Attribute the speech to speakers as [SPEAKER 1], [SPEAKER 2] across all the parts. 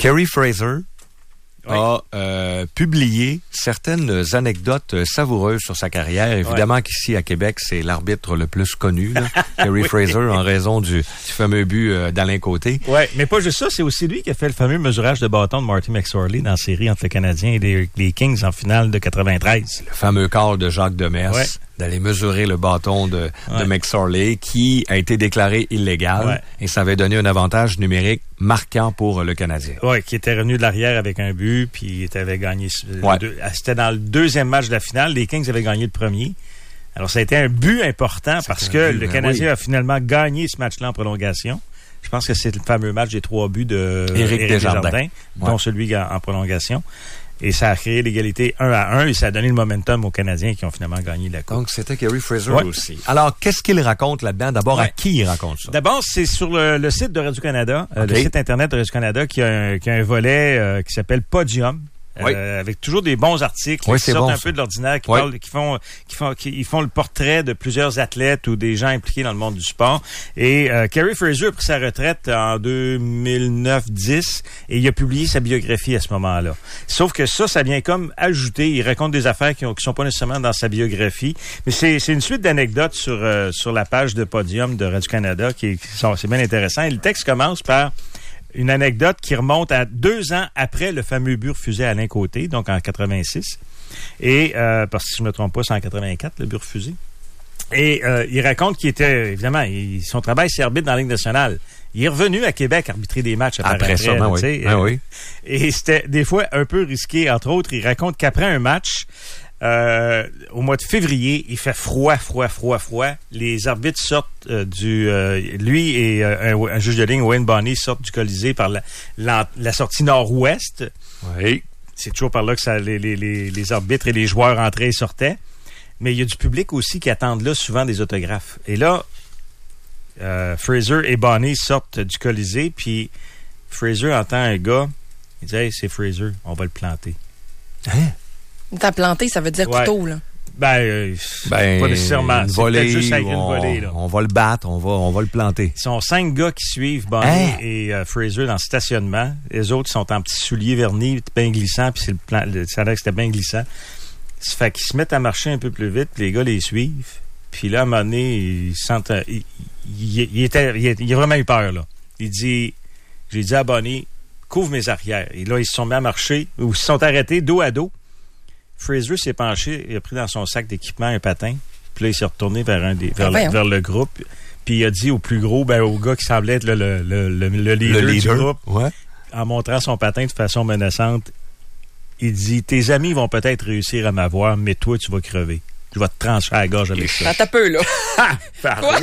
[SPEAKER 1] Kerry Fraser a publié certaines anecdotes savoureuses sur sa carrière. Évidemment qu'ici, à Québec, c'est l'arbitre le plus connu, Kerry Fraser, en raison du fameux but d'Alain Côté.
[SPEAKER 2] Oui, mais pas juste ça, c'est aussi lui qui a fait le fameux mesurage de bâton de Marty McSorley dans la série entre le Canadien et les Kings en finale de 93.
[SPEAKER 1] Le fameux quart de Jacques Demers, d'aller mesurer le bâton de McSorley, qui a été déclaré illégal, et ça avait donné un avantage numérique marquant pour le Canadien.
[SPEAKER 2] Oui, qui était revenu de l'arrière avec un but, puis il avait gagné. C'était dans le deuxième match de la finale. Les Kings avaient gagné le premier. Alors, ça a été un but important parce que le Canadien a finalement gagné ce match-là en prolongation. Je pense que c'est le fameux match des 3 buts de Éric Desjardins, dont celui en prolongation. Et ça a créé l'égalité 1-1 et ça a donné le momentum aux Canadiens qui ont finalement gagné la Coupe.
[SPEAKER 1] Donc, c'était Kerry Fraser aussi. Alors, qu'est-ce qu'il raconte là-dedans? D'abord, à qui il raconte ça?
[SPEAKER 2] D'abord, c'est sur le site de Radio-Canada, le site Internet de Radio-Canada qui a un volet qui s'appelle Podium. Avec toujours des bons articles qui sortent un peu de l'ordinaire, qui font le portrait de plusieurs athlètes ou des gens impliqués dans le monde du sport. Et Kerry Fraser a pris sa retraite en 2009-10 et il a publié sa biographie à ce moment-là. Sauf que ça vient comme ajouter. Il raconte des affaires qui sont pas nécessairement dans sa biographie, mais c'est une suite d'anecdotes sur la page de Podium de Radio-Canada c'est bien intéressant. Et le texte commence par une anecdote qui remonte à 2 ans après le fameux but refusé à Alain Côté, donc en 86. Et, parce que si je ne me trompe pas, c'est en 84, le but refusé. Et il raconte qu'il était, évidemment, son travail, c'est arbitre dans la Ligue nationale. Il est revenu à Québec arbitrer des matchs après ça. Et c'était des fois un peu risqué. Entre autres, il raconte qu'après un match, au mois de février, il fait froid. Les arbitres sortent lui et un juge de ligne, Wayne Bonney, sortent du Colisée par la sortie nord-ouest.
[SPEAKER 1] Oui.
[SPEAKER 2] C'est toujours par là que les arbitres et les joueurs entraient et sortaient. Mais il y a du public aussi qui attendent là souvent des autographes. Et là, Fraser et Bonney sortent du Colisée, puis Fraser entend un gars, il dit « Hey, c'est Fraser, on va le planter. »
[SPEAKER 3] Hein? T'as planté, ça veut dire couteau, là.
[SPEAKER 2] Pas nécessairement.
[SPEAKER 1] Une volée,
[SPEAKER 2] juste avec une volée, là.
[SPEAKER 1] On va le battre, on va le planter.
[SPEAKER 2] Ils sont 5 gars qui suivent Bonney et Fraser dans le stationnement. Les autres sont en petits souliers vernis, bien glissants, puis ça a l'air que c'était bien glissant. Ça fait qu'ils se mettent à marcher un peu plus vite, puis les gars les suivent. Puis là, à un moment donné, ils sentent... Il a vraiment eu peur, là. J'ai dit à Bonney, couvre mes arrières. Et là, ils se sont mis à marcher, ou ils se sont arrêtés dos à dos. Fraser s'est penché, il a pris dans son sac d'équipement un patin, puis là, il s'est retourné vers le groupe, puis il a dit au plus gros, au gars qui semblait être le leader du groupe, en montrant son patin de façon menaçante, il dit, tes amis vont peut-être réussir à m'avoir, mais toi, tu vas crever. Je vais te trancher la gorge avec ça.
[SPEAKER 3] T'as peu, là.
[SPEAKER 2] Quoi?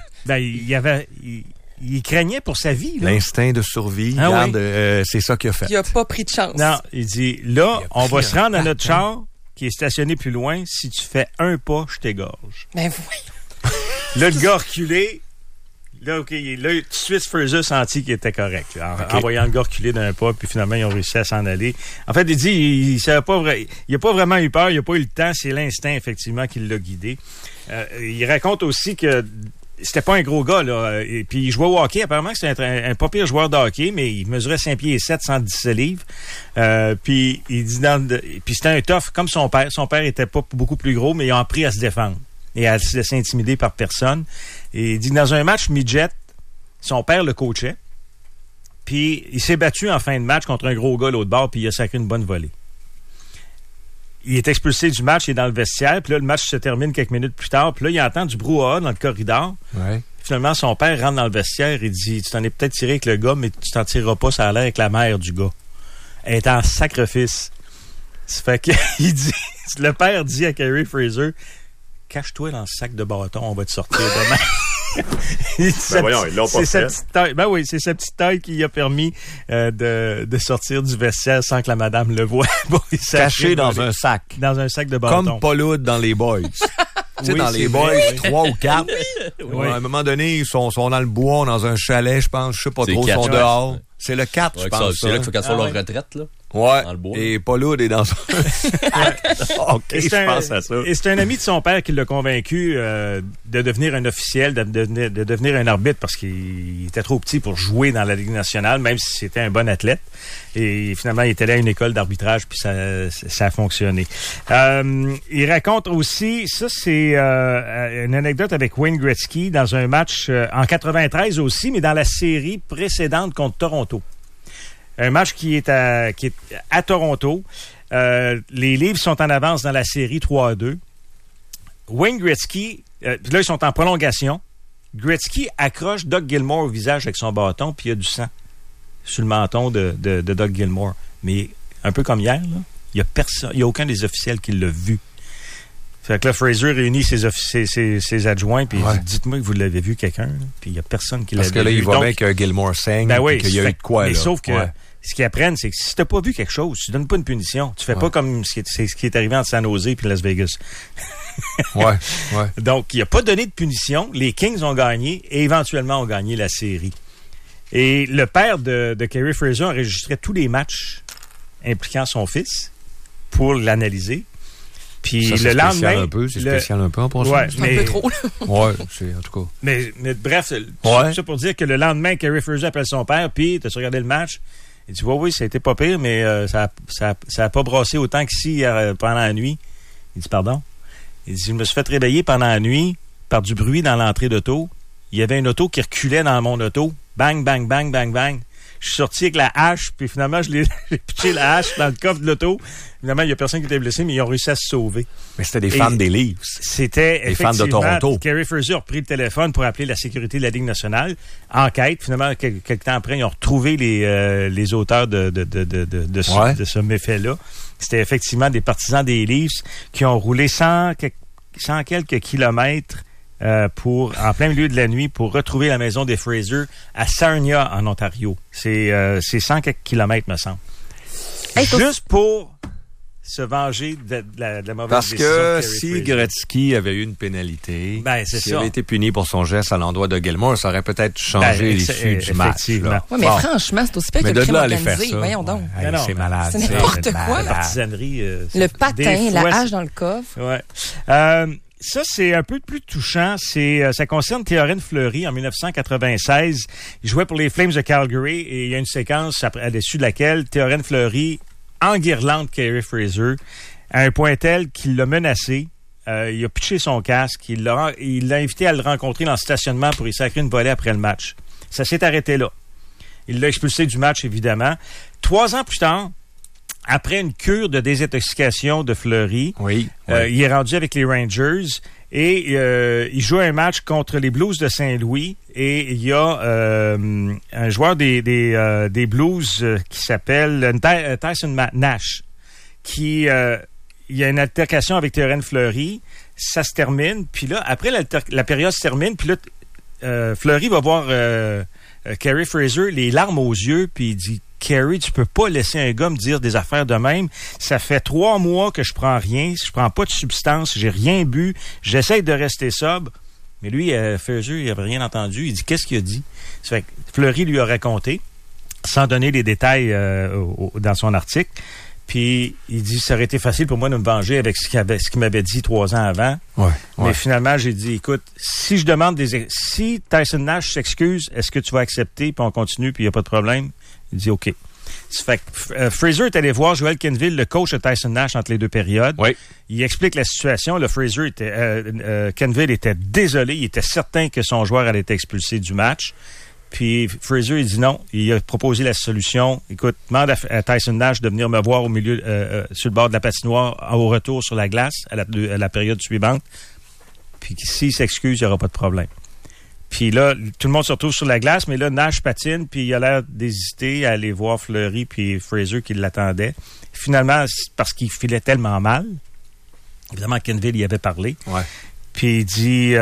[SPEAKER 2] Il craignait pour sa vie. Là.
[SPEAKER 1] L'instinct de survie, c'est ça qu'il a fait.
[SPEAKER 3] Il a pas pris de chance.
[SPEAKER 2] Non, il dit, là, on va se rendre à notre char qui est stationné plus loin. Si tu fais un pas, je t'égorge.
[SPEAKER 3] Ben oui.
[SPEAKER 2] Là, le gars reculé. Là, tout de suite, Fraser sentit qu'il était correct. En voyant le gars reculer d'un pas, puis finalement, ils ont réussi à s'en aller. En fait, il dit, il n'a pas vraiment eu peur, il n'a pas eu le temps. C'est l'instinct, effectivement, qui l'a guidé. Il raconte aussi que c'était pas un gros gars, là. Et puis, il jouait au hockey. Apparemment, c'était un pas pire joueur de hockey, mais il mesurait 5 pieds et 7, 117 livres. Puis, il dit puis c'était un tough, comme son père. Son père était pas beaucoup plus gros, mais il a appris à se défendre et à se laisser intimider par personne. Et il dit, dans un match midget, son père le coachait. Puis, il s'est battu en fin de match contre un gros gars à l'autre bord, puis il a sacré une bonne volée. Il est expulsé du match, il est dans le vestiaire, puis là, le match se termine quelques minutes plus tard, puis là, il entend du brouhaha dans le corridor.
[SPEAKER 1] Ouais.
[SPEAKER 2] Finalement, son père rentre dans le vestiaire et dit, tu t'en es peut-être tiré avec le gars, mais tu t'en tireras pas, ça a l'air avec la mère du gars. Elle est en sacrifice. Ça fait que, le père dit à Kerry Fraser, cache-toi dans le sac de bâton, on va te sortir demain.
[SPEAKER 4] Voyons, ils l'ont pas fait.
[SPEAKER 2] C'est sa petite taille qui a permis de sortir du vestiaire sans que la madame le voie.
[SPEAKER 1] Caché dans un sac.
[SPEAKER 2] Dans un sac de bâton.
[SPEAKER 1] Comme Paul Hood dans les Boys. Tu sais, dans les Boys, 3 ou 4. Oui. À un moment donné, ils sont dans le bois, dans un chalet, je pense. Je sais pas trop, ils sont dehors. C'est le 4, je pense.
[SPEAKER 4] C'est là qu'il faut qu'elle soit leur retraite, là.
[SPEAKER 1] dans le bois. Et Paul Hood est dans son... OK, je pense à ça.
[SPEAKER 2] Et c'est un ami de son père qui l'a convaincu de devenir un officiel, de devenir un arbitre parce qu'il était trop petit pour jouer dans la Ligue nationale, même si c'était un bon athlète. Et finalement, il était allé à une école d'arbitrage, puis ça a fonctionné. Il raconte aussi, ça c'est une anecdote avec Wayne Gretzky dans un match en 93 aussi, mais dans la série précédente contre Toronto. Un match qui est à Toronto. Les Leafs sont en avance dans la série 3-2. Wayne Gretzky, là, ils sont en prolongation. Gretzky accroche Doug Gilmour au visage avec son bâton, puis il y a du sang sur le menton de Doug Gilmour. Mais un peu comme hier, là, il y a aucun des officiels qui l'a vu. Fait que là, Fraser réunit ses adjoints, puis il dit, dites-moi que vous l'avez vu, quelqu'un. Puis il n'y a personne qui l'a vu.
[SPEAKER 1] Parce que là, il voit bien que Gilmour saigne, qu'il y a eu de quoi.
[SPEAKER 2] Mais
[SPEAKER 1] là.
[SPEAKER 2] Sauf que ce qu'ils apprennent, c'est que si tu n'as pas vu quelque chose, tu ne donnes pas une punition. Tu fais pas comme ce qui est arrivé entre San Jose et Las Vegas. Donc, il n'a pas donné de punition. Les Kings ont gagné et éventuellement ont gagné la série. Et le père de Kerry Fraser enregistrait tous les matchs impliquant son fils pour l'analyser. Puis
[SPEAKER 1] ça,
[SPEAKER 2] le lendemain,
[SPEAKER 1] c'est spécial un peu en passant.
[SPEAKER 3] Un peu trop.
[SPEAKER 1] C'est en tout cas.
[SPEAKER 2] Mais bref, ça pour dire que le lendemain, Kerry Fraser appelle son père, puis t'as regardé le match. Il dit oui, ça a été pas pire, mais ça a pas brassé autant qu'ici pendant la nuit. Il dit pardon. Il dit je me suis fait réveiller pendant la nuit par du bruit dans l'entrée d'auto. Il y avait une auto qui reculait dans mon auto. Bang, bang, bang, bang, bang. Je suis sorti avec la hache, puis finalement, j'ai pitché la hache dans le coffre de l'auto. Finalement, il n'y a personne qui était blessé, mais ils ont réussi à se sauver.
[SPEAKER 1] Mais c'était des fans des Leafs.
[SPEAKER 2] C'était
[SPEAKER 1] des fans de Toronto.
[SPEAKER 2] Kerry Fraser a pris le téléphone pour appeler la sécurité de la Ligue nationale. Enquête. Finalement, quelques temps après, ils ont retrouvé les auteurs de ce méfait-là. C'était effectivement des partisans des Leafs qui ont roulé 100 quelques kilomètres en plein milieu de la nuit pour retrouver la maison des Fraser à Sarnia, en Ontario. C'est 100 quelques kilomètres, me semble. Juste pour se venger de la mauvaise décision.
[SPEAKER 1] Parce que si Gretzky avait eu une pénalité, s'il avait été puni pour son geste à l'endroit de Gilmour, ça aurait peut-être changé l'issue du match.
[SPEAKER 3] Oui, mais franchement, c'est aussi pire que le crime organisé. Voyons donc.
[SPEAKER 1] C'est malade.
[SPEAKER 3] C'est n'importe quoi.
[SPEAKER 2] La partisanerie.
[SPEAKER 3] Le patin, la hache dans le coffre.
[SPEAKER 2] Ouais. Ça, c'est un peu plus touchant. Ça concerne Théorène Fleury en 1996. Il jouait pour les Flames de Calgary et il y a une séquence à l'issue de laquelle Théorène Fleury enguirlande Kerry Fraser à un point tel qu'il l'a menacé. Il a pitché son casque. Il l'a invité à le rencontrer dans le stationnement pour y sacrer une volée après le match. Ça s'est arrêté là. Il l'a expulsé du match, évidemment. 3 ans plus tard, après une cure de désintoxication de Fleury, il est rendu avec les Rangers et il joue un match contre les Blues de Saint-Louis et il y a un joueur des Blues qui s'appelle Tyson Nash qui il y a une altercation avec Théorène Fleury, ça se termine, puis là après la période se termine, puis là Fleury va voir Kerry Fraser les larmes aux yeux, puis il dit Kerry, tu peux pas laisser un gars me dire des affaires de même. Ça fait 3 mois que je prends rien, je prends pas de substance, j'ai rien bu, j'essaie de rester sobre. Mais lui, Fraser, il avait rien entendu. Il dit, qu'est-ce qu'il a dit? Ça fait que Fleury lui a raconté, sans donner les détails dans son article. Puis il dit, ça aurait été facile pour moi de me venger avec ce qu'il m'avait dit 3 ans avant. Mais finalement, j'ai dit, écoute, si je demande si Tyson Nash s'excuse, est-ce que tu vas accepter, puis on continue, puis il n'y a pas de problème? Il dit OK. Ça fait que Fraser est allé voir Joel Kenville, le coach de Tyson Nash, entre les 2 périodes. Il explique la situation. Le Fraser Kenville était désolé. Il était certain que son joueur allait être expulsé du match. Puis Fraser, il dit non. Il a proposé la solution. Écoute, demande à Tyson Nash de venir me voir au milieu, sur le bord de la patinoire, au retour sur la glace, à la période suivante. Puis s'il s'excuse, il n'y aura pas de problème. Puis là, tout le monde se retrouve sur la glace, mais là, Nash patine, puis il a l'air d'hésiter à aller voir Fleury puis Fraser qui l'attendait. Finalement, c'est parce qu'il filait tellement mal. Évidemment, Kenville y avait parlé. Puis il dit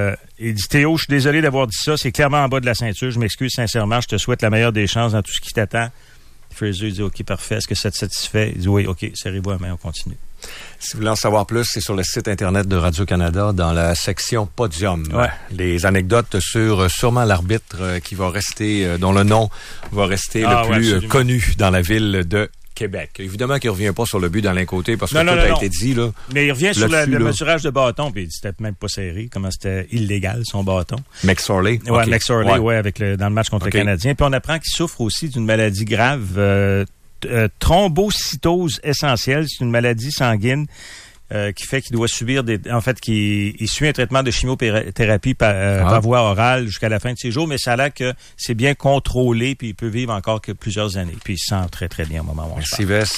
[SPEAKER 2] Théo, je suis désolé d'avoir dit ça, c'est clairement en bas de la ceinture, je m'excuse sincèrement, je te souhaite la meilleure des chances dans tout ce qui t'attend. Fraser dit OK, parfait, est-ce que ça te satisfait? Il dit oui, OK, serrez-vous la main, on continue.
[SPEAKER 1] Si vous voulez en savoir plus, c'est sur le site Internet de Radio-Canada, dans la section Podium. Les anecdotes sur sûrement l'arbitre qui va rester, dont le nom va rester le plus connu dans la ville de Québec. Évidemment qu'il revient pas sur le but d'Alain Côté parce que tout a été dit. Là,
[SPEAKER 2] mais il revient sur le mesurage de bâton, puis c'était même pas serré, comment c'était illégal son bâton.
[SPEAKER 1] McSorley.
[SPEAKER 2] Ouais, okay. McSorley, dans le match contre le Canadien. Puis on apprend qu'il souffre aussi d'une maladie grave, thrombocytose essentielle. C'est une maladie sanguine qui fait qu'il doit subir il suit un traitement de chimiothérapie par voie orale jusqu'à la fin de ses jours, mais ça a l'air que c'est bien contrôlé puis il peut vivre encore que plusieurs années. Puis il se sent très, très bien au moment où on se parle.